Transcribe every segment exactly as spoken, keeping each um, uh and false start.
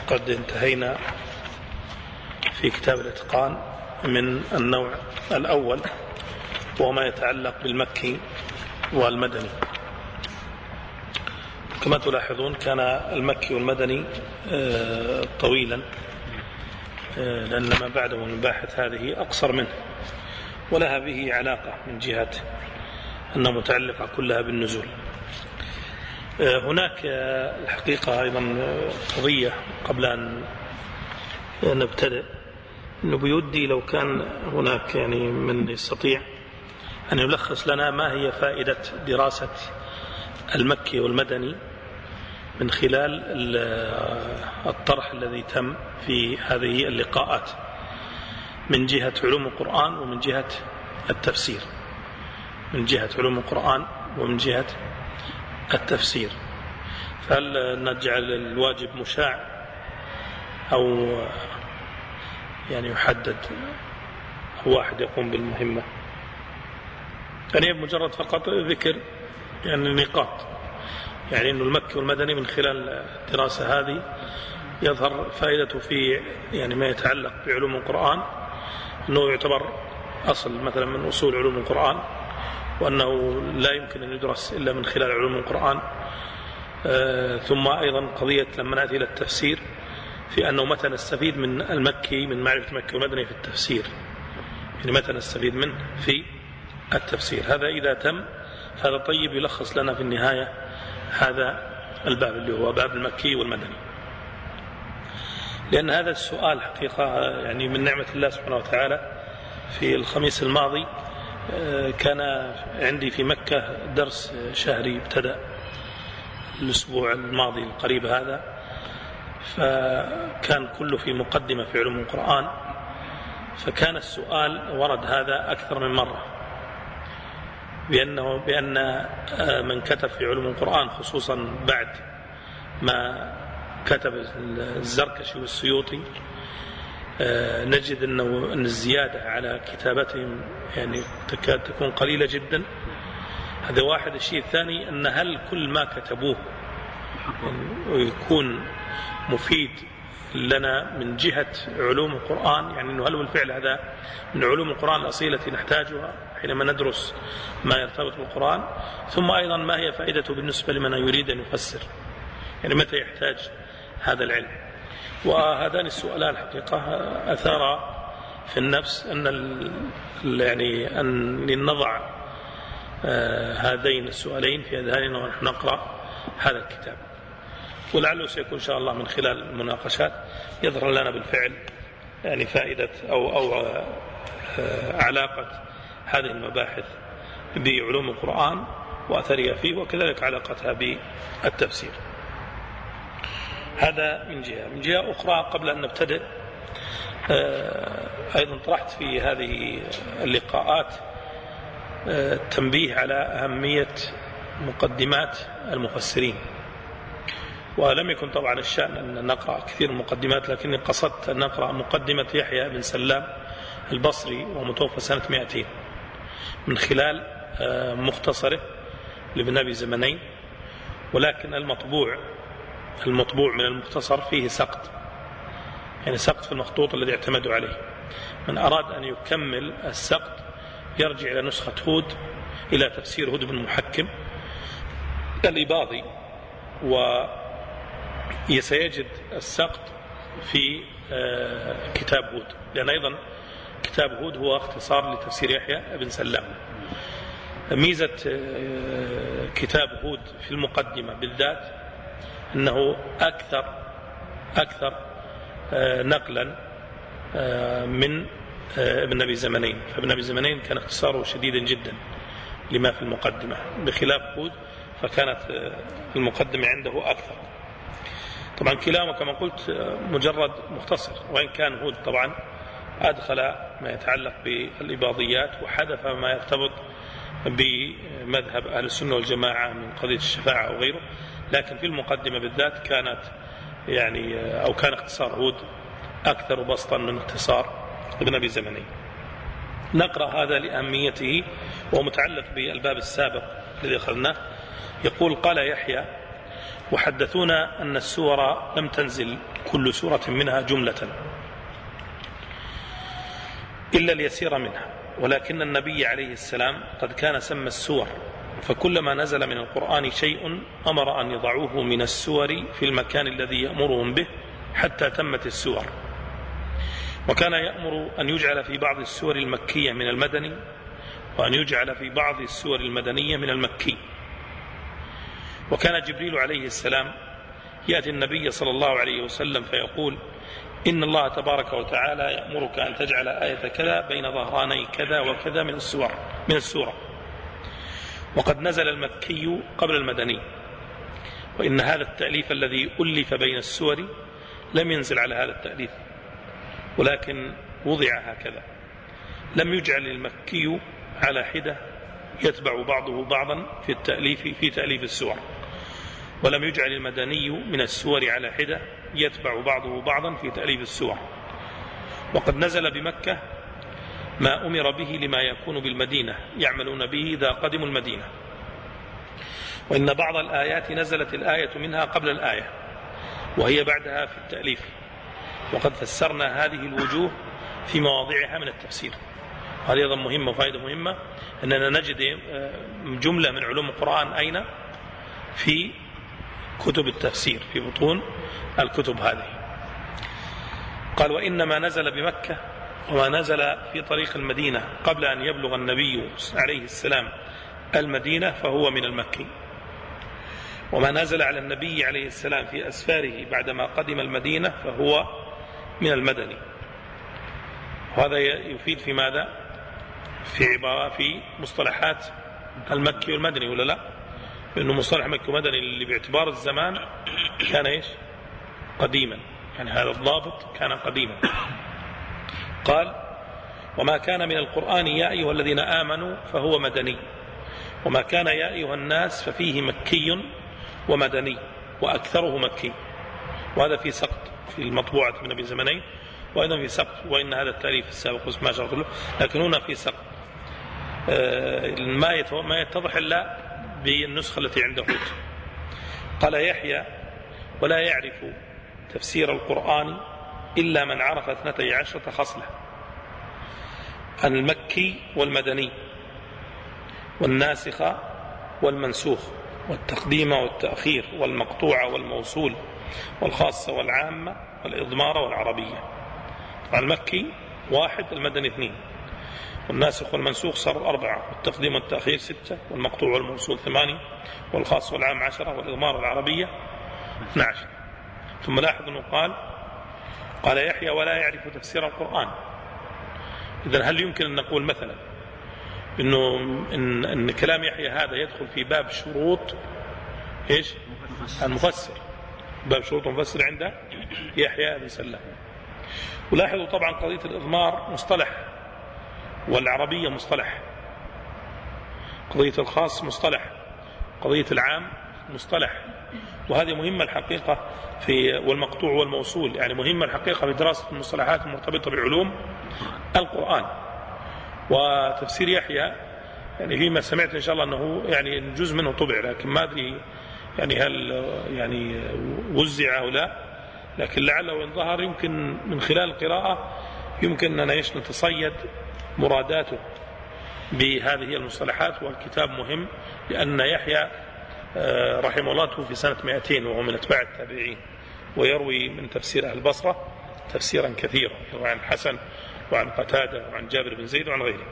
قد انتهينا في كتاب الإتقان من النوع الأول وهو ما يتعلق بالمكي والمدني. كما تلاحظون كان المكي والمدني طويلا لأن ما بعده من المباحث هذه أقصر منه ولها به علاقة من جهة أنها متعلقة كلها بالنزول. هناك الحقيقة أيضا قضية قبل أن نبتدئ أنه بيودي لو كان هناك يعني من يستطيع أن يلخص لنا ما هي فائدة دراسة المكي والمدني من خلال الطرح الذي تم في هذه اللقاءات من جهة علوم القرآن ومن جهة التفسير من جهة علوم القرآن ومن جهة التفسير. فهل نجعل الواجب مشاع أو يعني يحدد واحد يقوم بالمهمة؟ يعني مجرد فقط ذكر يعني نقاط، يعني أنه المكي والمدني من خلال الدراسة هذه يظهر فائدته في يعني ما يتعلق بعلوم القرآن، أنه يعتبر أصل مثلا من أصول علوم القرآن، وأنه لا يمكن أن يدرس إلا من خلال علوم القرآن. آه ثم أيضا قضية لما نأتي إلى التفسير في أنه متى نستفيد من المكي من معرفة المكي والمدني في التفسير، يعني متى نستفيد منه في التفسير. هذا إذا تم هذا طيب يلخص لنا في النهاية هذا الباب اللي هو باب المكي والمدني، لأن هذا السؤال حقيقة يعني من نعمة الله سبحانه وتعالى. في الخميس الماضي كان عندي في مكة درس شهري ابتدأ الأسبوع الماضي القريب هذا، فكان كله في مقدمة في علوم القرآن، فكان السؤال ورد هذا أكثر من مرة بأنه بأن من كتب في علوم القرآن خصوصا بعد ما كتب الزركشي والسيوطي نجد أنه أن الزيادة على كتابتهم يعني تكاد تكون قليلة جدا. هذا واحد. الشيء الثاني أن هل كل ما كتبوه ويكون مفيد لنا من جهة علوم القرآن، يعني أنه هل بالفعل هذا من علوم القرآن الأصيلة التي نحتاجها حينما ندرس ما يرتبط بالقرآن، ثم أيضا ما هي فائدته بالنسبة لمن يريد أن يفسر، يعني متى يحتاج هذا العلم. وهذان السؤالان حقيقة أثار في النفس أن يعني أن نضع هذين السؤالين في أذهاننا ونحن نقرأ هذا الكتاب، ولعله سيكون إن شاء الله من خلال المناقشات يظهر لنا بالفعل يعني فائدة أو أو علاقة هذه المباحث بعلوم القرآن وأثرها فيه، وكذلك علاقتها بالتفسير. هذا من جهة. من جهة أخرى قبل أن نبتدئ أيضا طرحت في هذه اللقاءات التنبيه على أهمية مقدمات المفسرين، ولم يكن طبعا الشأن أن نقرأ كثير مقدمات، لكني قصدت أن نقرأ مقدمة يحيى بن سلام البصري ومتوفى سنة مئتين من خلال مختصره لابن أبي زمنين، ولكن المطبوع المطبوع من المختصر فيه سقط، يعني سقط في المخطوط الذي اعتمدوا عليه. من أراد أن يكمل السقط يرجع إلى نسخة هود، إلى تفسير هود بن محكم الإباضي، وسيجد السقط في كتاب هود، لأن أيضا كتاب هود هو اختصار لتفسير يحيى بن سلام. ميزة كتاب هود في المقدمة بالذات أنه أكثر أكثر نقلا من ابن أبي زمنين، فابن أبي زمنين كان اختصاره شديدا جدا لما في المقدمة، بخلاف هود فكانت المقدمة عنده أكثر. طبعا كلاهما كما قلت مجرد مختصر، وإن كان هود طبعا أدخل ما يتعلق بالإباضيات وحذف ما يرتبط بمذهب أهل السنة والجماعة من قضية الشفاعة أو غيره، لكن في المقدمة بالذات كانت يعني أو كان اختصار هود أكثر بسطا من اختصار ابن أبي زمنين. نقرأ هذا لأهميته ومتعلق بالباب السابق الذي أخذناه. يقول: قال يحيى: وحدثونا أن السور لم تنزل كل سورة منها جملة إلا اليسير منها، ولكن النبي عليه السلام قد كان سمى السور، فكلما نزل من القرآن شيء أمر أن يضعوه من السور في المكان الذي يأمرهم به حتى تمت السور. وكان يأمر أن يجعل في بعض السور المكية من المدني، وأن يجعل في بعض السور المدنية من المكي. وكان جبريل عليه السلام يأتي النبي صلى الله عليه وسلم فيقول: إن الله تبارك وتعالى يأمرك أن تجعل آية كذا بين ظهراني كذا وكذا من السور من السورة. وقد نزل المكي قبل المدني، وإن هذا التأليف الذي ألف بين السور لم ينزل على هذا التأليف، ولكن وضع هكذا، لم يجعل المكي على حدة يتبع بعضه بعضا في التأليف في تأليف السور، ولم يجعل المدني من السور على حدة يتبع بعضه بعضا في تأليف السور. وقد نزل بمكة ما أمر به لما يكون بالمدينة يعملون به إذا قدموا المدينة، وإن بعض الآيات نزلت الآية منها قبل الآية وهي بعدها في التأليف، وقد فسرنا هذه الوجوه في مواضعها من التفسير. هذه أيضا مهمة وفائدة مهمة، أننا نجد جملة من علوم القرآن أين؟ في كتب التفسير، في بطون الكتب هذه. قال: وإنما نزل بمكة، وما نزل في طريق المدينة قبل أن يبلغ النبي عليه السلام المدينة فهو من المكي، وما نزل على النبي عليه السلام في أسفاره بعدما قدم المدينة فهو من المدني. وهذا يفيد في ماذا؟ في عبارة في مصطلحات المكي والمدني، ولا لا؟ لأنه مصطلح مكي ومدني اللي باعتبار الزمان كان إيش؟ قديما، يعني هذا الضابط كان قديما. قال: وما كان من القرآن يا أيها الذين آمنوا فهو مدني، وما كان يا أيها الناس ففيه مكي ومدني وأكثره مكي. وهذا في سقط في المطبوعة من أبي زمنين، وأيضا في سقط، وإن هذا التاريخ السابق ما شرط له، لكن هنا في سقط ما يتضح إلا بالنسخة التي عنده. قال يحيى: ولا يعرف تفسير القرآن إلا من عرف اثنتي عشرة خصلة: المكي والمدني، والناسخ والمنسوخ، والتقديم والتأخير، والمقطوع والموصول، والخاصة والعامة، والإضمار والعربية. المكي واحد، المدني اثنين، والناسخ والمنسوخ صار أربعة، والتقديم والتأخير ستة، والمقطوع والموصول ثمانية، والخاص والعام عشرة، والإضمار والعربية اثنى عشر. ثم لاحظ أنه قال قال يحيى: ولا يعرف تفسير القرآن. إذن هل يمكن أن نقول مثلا إنه إن, إن كلام يحيى هذا يدخل في باب شروط إيش؟ المفسر، باب شروط المفسر عند يحيى بن سلام. ولاحظوا طبعا قضية الإضمار مصطلح، والعربية مصطلح، قضية الخاص مصطلح، قضية العام مصطلح. وهذه مهمة الحقيقة في والمقطوع والموصول، يعني مهمة الحقيقة في دراسة المصطلحات المرتبطة بعلوم القرآن. وتفسير يحيى يعني فيما سمعت إن شاء الله أنه يعني جزء منه طبع، لكن ما أدري يعني هل يعني وزع أو لا، لكن لعله إن ظهر يمكن من خلال القراءة يمكن أن نتصيد مراداته بهذه المصطلحات. والكتاب مهم لأن يحيى رحمه الله توفي سنة مئتين وهو من أتباع التابعين، ويروي من تفسير أهل البصرة تفسيرا كثيرا، يروي عن الحسن وعن قتادة وعن جابر بن زيد وعن غيره.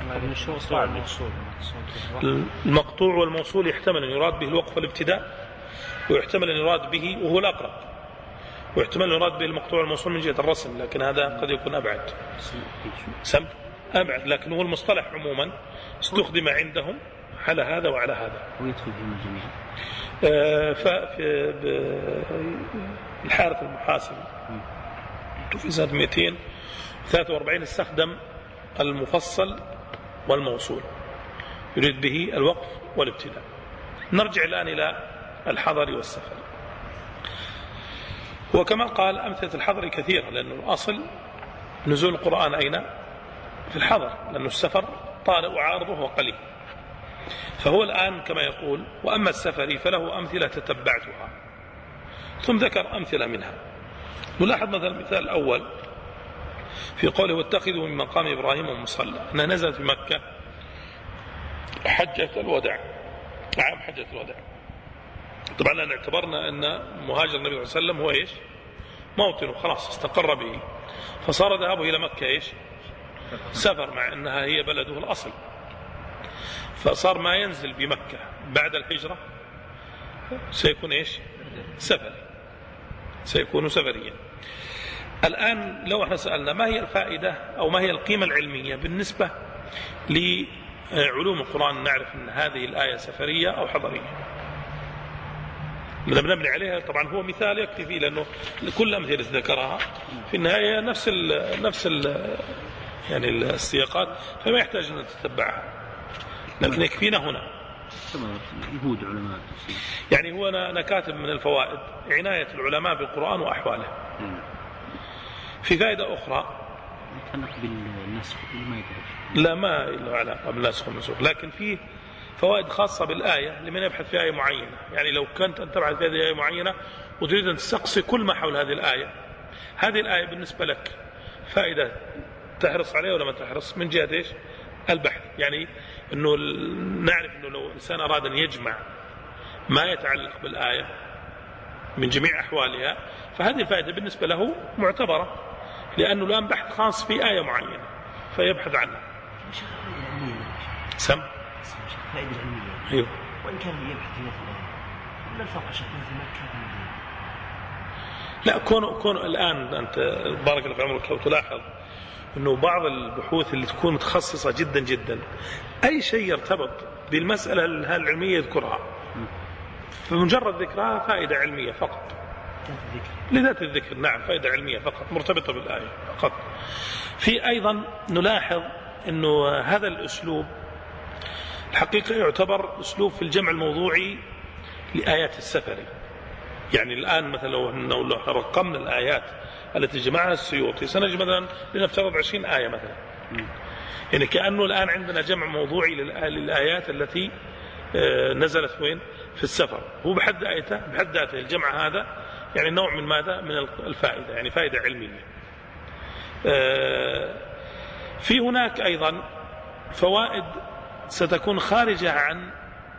المقطوع والموصول يحتمل أن يراد به الوقف والابتداء، ويحتمل أن يراد به وهو الأقرب، ويحتمل أن يراد به المقطوع والموصول من جهة الرسم، لكن هذا قد يكون أبعد سم أبعد لكن هو المصطلح عموما استخدم عندهم على هذا وعلى هذا. ويدخل فيهم الجميع. ففي الحارث المحاسبي في سنة مئتين وثلاثة وأربعين استخدم المفصل والموصول، يريد به الوقف والابتداء. نرجع الآن إلى الحضر والسفر. وكما قال أمثلة الحضر كثيرة، لأنه الأصل نزول القرآن أين؟ في الحضر، لأنه السفر طارئ وعارضه وقليل. فهو الآن كما يقول: وأما السفر فله أمثلة تتبعتها، ثم ذكر أمثلة منها. نلاحظ مثلا المثال الأول في قوله واتخذوا من مقام إبراهيم مصلى، أنها نزلت في مكة حجة الوداع، عام حجة الوداع. طبعا لأن اعتبرنا أن مهاجر النبي صلى الله عليه وسلم هو إيش؟ موطنه خلاص استقر به، فصار ذهابه إلى مكة إيش؟ سفر، مع أنها هي بلده الأصل، فصار ما ينزل بمكة بعد الهجرة سيكون إيش؟ سفري، سيكون سفريا. الآن لو احنا سألنا ما هي الفائدة أو ما هي القيمة العلمية بالنسبة لعلوم القرآن، نعرف أن هذه الآية سفرية أو حضرية. لما نبني عليها طبعا هو مثال يكفي فيه، لأنه كل الأمثلة التي ذكرها في النهاية نفس ال نفس ال يعني السياقات، فما يحتاج أن نتتبعها، لكن يكفينا هنا. يهود علماء يعني هو أنا كاتب من الفوائد عناية العلماء بالقرآن وأحواله. في فائدة أخرى يتعلق بالنسخ، ما لا ما له علاقة بالنسخ والمنسوخ، لكن فيه فوائد خاصة بالآية لمن يبحث في آية معينة. يعني لو كنت أن تبحث في هذه الآية معينة وتريد أن تستقصي كل ما حول هذه الآية، هذه الآية بالنسبة لك فائدة تحرص عليها ولا ما تحرص من جهة إيش؟ البحث. يعني أنه نعرف أنه لو إنسان أراد أن يجمع ما يتعلق بالآية من جميع أحوالها، فهذه الفائدة بالنسبة له معتبرة، لأنه الآن بحث خاص في آية معينة فيبحث عنها. سم فائدة علمية. أيوه. وإن كان يبحث في مثلا ولا الفرق شكله في مكة في المدينة؟ لا، كون كون الآن أنت بارك الله في عمرك لو تلاحظ إنه بعض البحوث اللي تكون متخصصة جدا جدا أي شيء يرتبط بالمسألة العلمية يذكرها، فمجرد ذكرها فائدة علمية فقط لذات الذكر. نعم، فائدة علمية فقط مرتبطة بالآية فقط. في أيضا نلاحظ إنه هذا الأسلوب الحقيقة يعتبر أسلوب في الجمع الموضوعي لآيات السفري. يعني الآن مثلا لو رقمنا الآيات التي جمعها السيوطي سنجد مثلا لنفترض عشرين آية مثلا، يعني كأنه الآن عندنا جمع موضوعي للآيات التي نزلت وين؟ في السفر. هو بحد آيته بحد ذاته الجمع هذا يعني نوع من ماذا؟ من الفائدة، يعني فائدة علمية. في هناك أيضا فوائد ستكون خارجة عن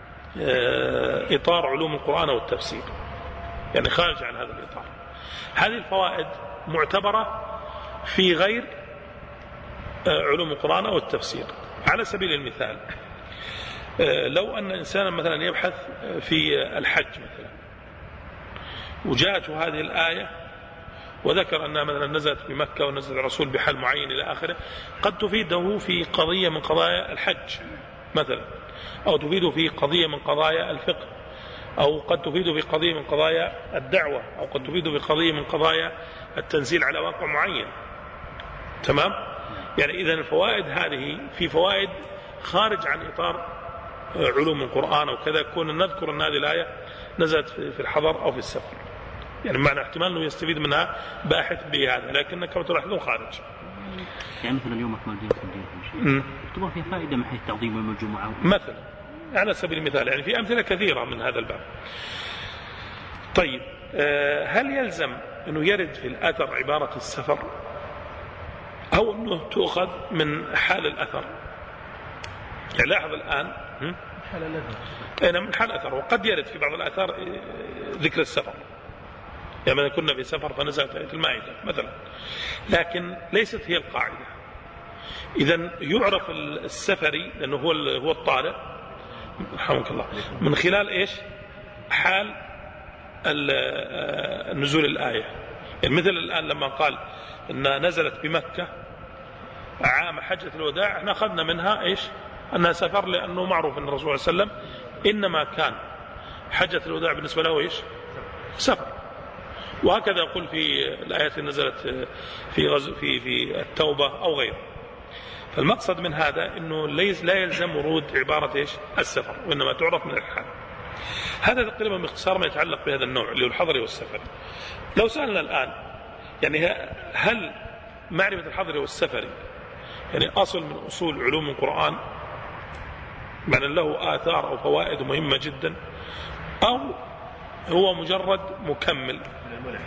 إطار علوم القرآن والتفسير، يعني خارج عن هذا الإطار. هذه الفوائد معتبرة في غير علوم القرآن والتفسير. على سبيل المثال، لو أن إنسانا مثلا يبحث في الحج مثلا وجاءته هذه الآية وذكر أنها مثلا نزلت بمكة ونزل الرسول بحال معين إلى آخره، قد تفيده في قضية من قضايا الحج مثلا، أو تفيده في قضية من قضايا الفقه، أو قد تفيده في قضية من قضايا الدعوة، أو قد تفيده في قضية من قضايا التنزيل على واقع معين. تمام؟ يعني إذن الفوائد هذه في فوائد خارج عن إطار علوم القرآن وكذا، كون نذكر أن هذه الآية نزلت في الحضر أو في السفر، يعني معنى احتمال أنه يستفيد منها باحث بهذا، لكن كما تلاحظون خارج. يعني مثلا اليوم أكمل دين في الدين تبغى فيها فائدة من حيث تعظيم يوم الجمعة مثلا، على سبيل المثال. يعني في أمثلة كثيرة من هذا الباب. طيب، هل يلزم أنه يرد في الأثر عبارة السفر أو أنه تؤخذ من حال الأثر؟ يعني لاحظ الآن حال الأثر. أنا من حال الأثر، وقد يرد في بعض الأثار ذكر السفر، يعني مثلا كنا في سفر فنزلت آية المائدة مثلا، لكن ليست هي القاعدة. إذن يعرف السفري لأنه هو هو الطارئ رحمك الله من خلال إيش؟ حال نزول الآية. يعني مثل الآن لما قال إن نزلت بمكة عام حجة الوداع، احنا أخذنا منها إيش؟ أنها سفر، لأنه معروف أن الرسول صلى الله عليه وسلم إنما كان حجة الوداع بالنسبة له إيش؟ سفر. وهكذا يقول في الآيات اللي نزلت في غزو في في التوبة أو غيره. فالمقصد من هذا إنه ليس لا يلزم ورود عبارة إيش؟ السفر، وإنما تعرف من الحال. هذا تقريبا باختصار ما يتعلق بهذا النوع اللي هو الحضري والسفري. لو سألنا الآن يعني هل معرفة الحضري والسفري يعني أصل من أصول علوم القرآن، معنى له آثار أو فوائد مهمة جدا، أو هو مجرد مكمل؟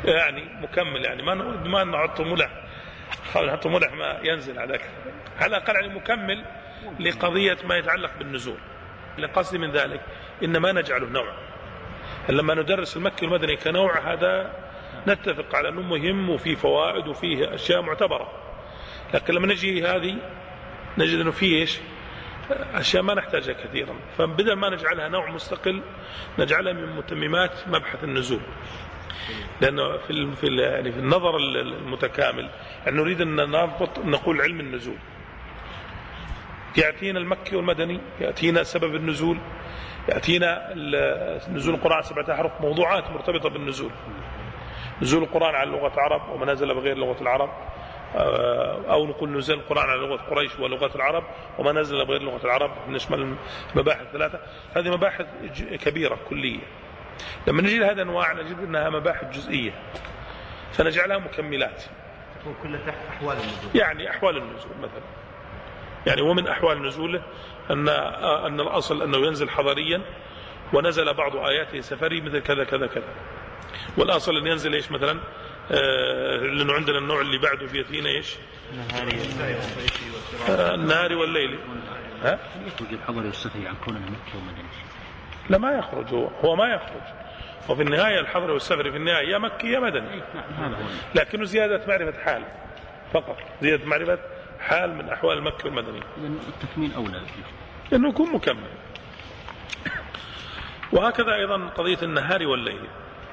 يعني مكمل، يعني ما ما نحط ملح، نحط ملح ما ينزل على على الأقل يعني مكمل لقضية ما يتعلق بالنزول. لقصدي من ذلك إنما نجعله نوع، لما ندرس المكي والمدني كنوع هذا نتفق على أنه مهم وفيه فوائد وفيه أشياء معتبرة، لكن لما نجي هذه نجد أنه فيه إيش أشياء ما نحتاجها كثيرا، فبدل ما نجعلها نوع مستقل نجعلها من متممات مبحث النزول. لأنه في في يعني في النظر المتكامل يعني نريد أن نربط نقول علم النزول، يأتينا المكي والمدني، يأتينا سبب النزول، يأتينا نزول القرآن سبعة أحرف، موضوعات مرتبطة بالنزول، نزول القرآن على لغة العرب وما نزل بغير لغة العرب، أو نقول نزل القرآن على لغة قريش ولغة العرب وما نزل بغير لغة العرب، نشمل مباحث ثلاثة. هذه مباحث كبيرة كلية، لما نجي لهذا أنواع نجد أنها مباحث جزئية فنجعلها مكملات. تكون كلها تحت أحوال النزول، يعني أحوال النزول مثلا، يعني ومن أحوال نزوله أن أن الأصل أنه ينزل حضريا ونزل بعض آياته سفري مثل كذا كذا كذا، والأصل أن ينزل إيش مثلا آه لأنه عندنا النوع اللي بعده في يتينا إيش آه النهار والليل. ها يخرج الحضري والسفري عن كوننا مكي ومدني؟ لا ما يخرج، هو, هو ما يخرج، وفي النهاية الحضري والسفري في النهاية يا مكي يا مدني، لكنه زيادة معرفة حال فقط، زيادة معرفة حال من أحوال المكي والمدني، التكميل أولى لأنه يكون مكمل. وهكذا أيضا قضية النهار والليل.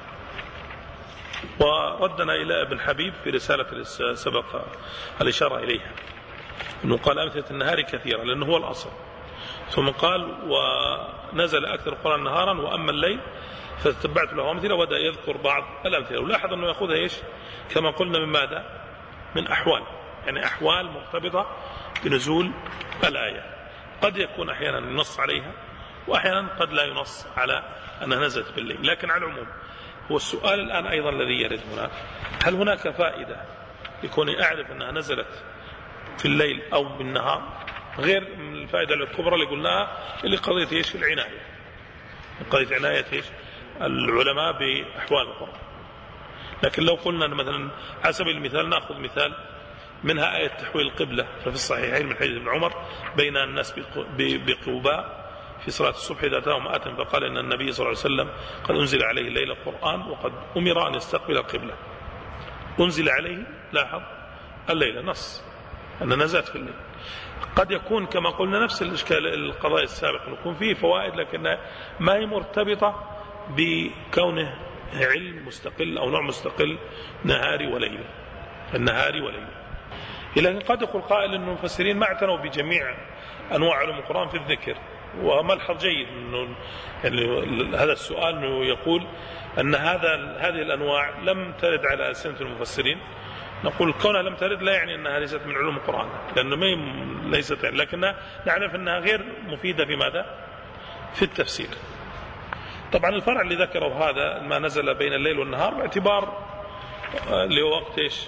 وردنا إلى ابن حبيب في رسالة سبق الإشارة إليها أنه قال أمثلة النهار كثيرة لأنه هو الأصل، ثم قال ونزل أكثر القرآن نهارا وأما الليل فتتبعت له أمثلة، وبدأ يذكر بعض الأمثلة، ولاحظ أنه يأخذها إيش كما قلنا من ماذا؟ من أحوال، يعني أحوال مرتبطة بنزول الآية، قد يكون أحيانا ينص عليها وأحيانا قد لا ينص على أنها نزلت بالليل. لكن على العموم هو السؤال الآن أيضا الذي يرد هناك، هل هناك فائدة يكون أعرف أنها نزلت في الليل أو بالنهار غير من الفائدة الكبرى اللي قلناها اللي قضية إيش العناية، قضية عناية إيش العلماء بأحوال القرآن. لكن لو قلنا مثلا على سبيل المثال نأخذ مثال منها آية تحويل القبلة، ففي الصحيحين من حديث ابن عمر بين الناس بقباء في صلاة الصبح إذا أتاهم آت فقال إن النبي صلى الله عليه وسلم قد أنزل عليه الليلة القرآن وقد أمر أن يستقبل القبلة. أنزل عليه لاحظ الليلة نص أن نزلت في الليل. قد يكون كما قلنا نفس الإشكال القضايا السابق يكون فيه فوائد لكنها ما هي مرتبطة بكونه علم مستقل أو نوع مستقل نهاري وليلي، النهاري وليلي. لكن قد يقول قائل أن المفسرين ما اعتنوا بجميع أنواع علوم القرآن في الذكر، وملحظ جيد أنه يعني هذا السؤال أنه يقول أن هذا هذه الأنواع لم ترد على ألسنة المفسرين. نقول كونها لم ترد لا يعني أنها ليست من علوم القرآن، لأنه ما ليست يعني، لكنها نعرف أنها غير مفيدة في ماذا؟ في التفسير. طبعا الفرع اللي ذكره هذا ما نزل بين الليل والنهار باعتبار لوقت إيش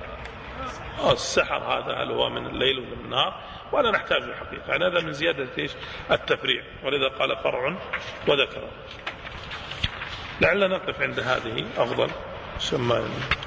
السحر، هذا هل هو من الليل ولا من النهار، ولا نحتاج الحقيقة، يعني هذا من زيادة إيش التفريع، ولذا قال فرع وذكره. لعلنا نقف عند هذه أفضل.